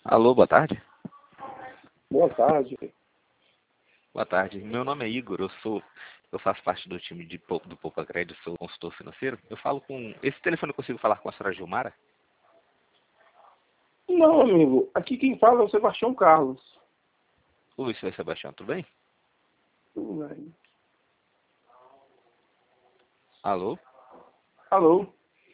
Alô, boa tarde. Boa tarde. Boa tarde. Meu nome é Igor, eu faço parte do time do Poupa Crédito, sou consultor financeiro. Eu falo com esse telefone, eu consigo falar com a senhora Gilmara? Não, amigo. Aqui quem fala é o Sebastião Carlos. Oi, senhor Sebastião, tudo bem? Tudo bem. Alô? Alô?